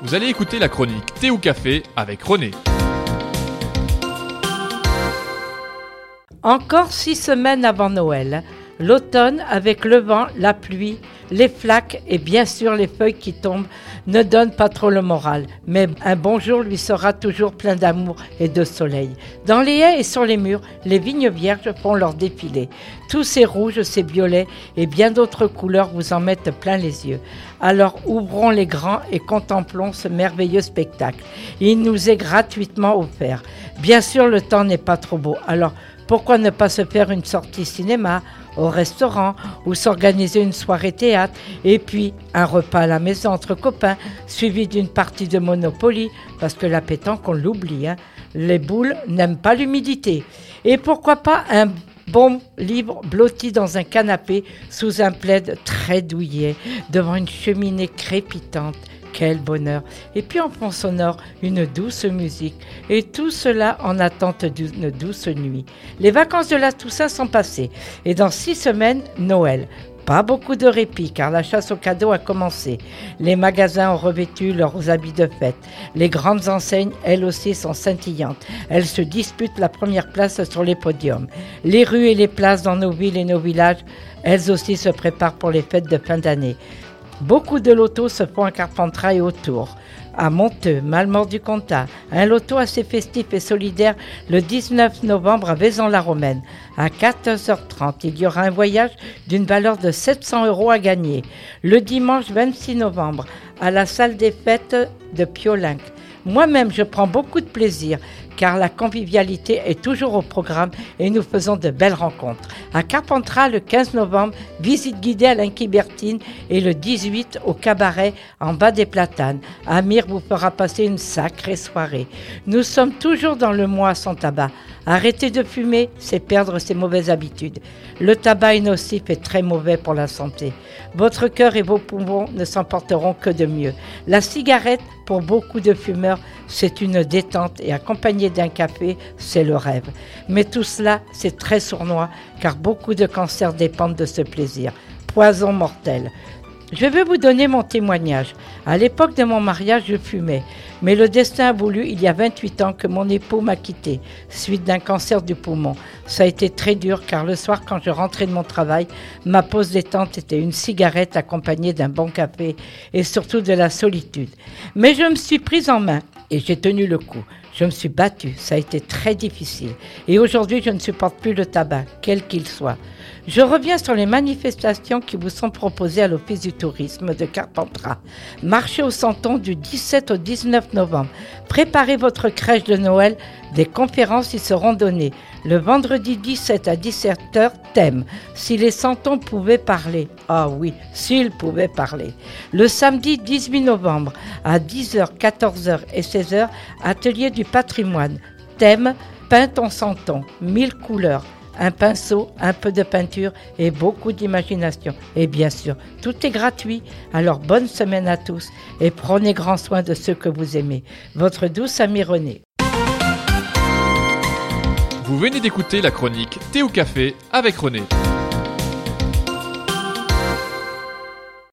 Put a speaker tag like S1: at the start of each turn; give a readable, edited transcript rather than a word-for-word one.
S1: Vous allez écouter la chronique Thé ou Café avec René.
S2: Encore 6 semaines avant Noël, l'automne avec le vent, la pluie, les flaques et bien sûr les feuilles qui tombent ne donnent pas trop le moral, mais un bon jour lui sera toujours plein d'amour et de soleil. Dans les haies et sur les murs, les vignes vierges font leur défilé. Tous ces rouges, ces violets et bien d'autres couleurs vous en mettent plein les yeux. Alors ouvrons les grands et contemplons ce merveilleux spectacle. Il nous est gratuitement offert. Bien sûr, le temps n'est pas trop beau, alors pourquoi ne pas se faire une sortie cinéma, au restaurant ou s'organiser une soirée théâtre et puis un repas à la maison entre copains suivi d'une partie de Monopoly parce que la pétanque on l'oublie, les boules n'aiment pas l'humidité et pourquoi pas un bon livre blotti dans un canapé sous un plaid très douillet devant une cheminée crépitante. Quel bonheur! Et puis en fond sonore, une douce musique. Et tout cela en attente d'une douce nuit. Les vacances de la Toussaint sont passées. Et dans 6 semaines, Noël. Pas beaucoup de répit car la chasse aux cadeaux a commencé. Les magasins ont revêtu leurs habits de fête. Les grandes enseignes, elles aussi, sont scintillantes. Elles se disputent la première place sur les podiums. Les rues et les places dans nos villes et nos villages, elles aussi se préparent pour les fêtes de fin d'année. Beaucoup de lotos se font à Carpentras et autour. À Monteux, Malmort-du-Comtat, un loto assez festif et solidaire le 19 novembre à Vaison-la-Romaine. À 14h30, il y aura un voyage d'une valeur de 700 € à gagner. Le dimanche 26 novembre, à la salle des fêtes de Piolinc. Moi-même, je prends beaucoup de plaisir car la convivialité est toujours au programme et nous faisons de belles rencontres. À Carpentras, le 15 novembre, visite guidée à l'Inquibertine et le 18 au cabaret en bas des Platanes. Amir vous fera passer une sacrée soirée. Nous sommes toujours dans le mois sans tabac. Arrêter de fumer, c'est perdre ses mauvaises habitudes. Le tabac est nocif et très mauvais pour la santé. Votre cœur et vos poumons ne s'en porteront que de mieux. La cigarette, pour beaucoup de fumeurs, c'est une détente et accompagnée d'un café, c'est le rêve. Mais tout cela, c'est très sournois car beaucoup de cancers dépendent de ce plaisir. Poison mortel. Je vais vous donner mon témoignage. À l'époque de mon mariage, je fumais. Mais le destin a voulu, il y a 28 ans, que mon époux m'a quitté, suite d'un cancer du poumon. Ça a été très dur, car le soir, quand je rentrais de mon travail, ma pause détente était une cigarette accompagnée d'un bon café et surtout de la solitude. Mais je me suis prise en main et j'ai tenu le coup. Je me suis battue, ça a été très difficile. Et aujourd'hui, je ne supporte plus le tabac, quel qu'il soit. Je reviens sur les manifestations qui vous sont proposées à l'Office du tourisme de Carpentras. Marché au Santon du 17 au 19 novembre. Préparez votre crèche de Noël. Des conférences y seront données. Le vendredi 17 à 17h, thème « Si les santons pouvaient parler ». Ah oui, s'ils pouvaient parler. Le samedi 18 novembre à 10h, 14h et 16h, atelier du patrimoine. Thème « Peins ton santon, 1000 couleurs ». Un pinceau, un peu de peinture et beaucoup d'imagination. Et bien sûr, tout est gratuit. Alors bonne semaine à tous et prenez grand soin de ceux que vous aimez. Votre douce amie René.
S1: Vous venez d'écouter la chronique Thé ou Café avec René.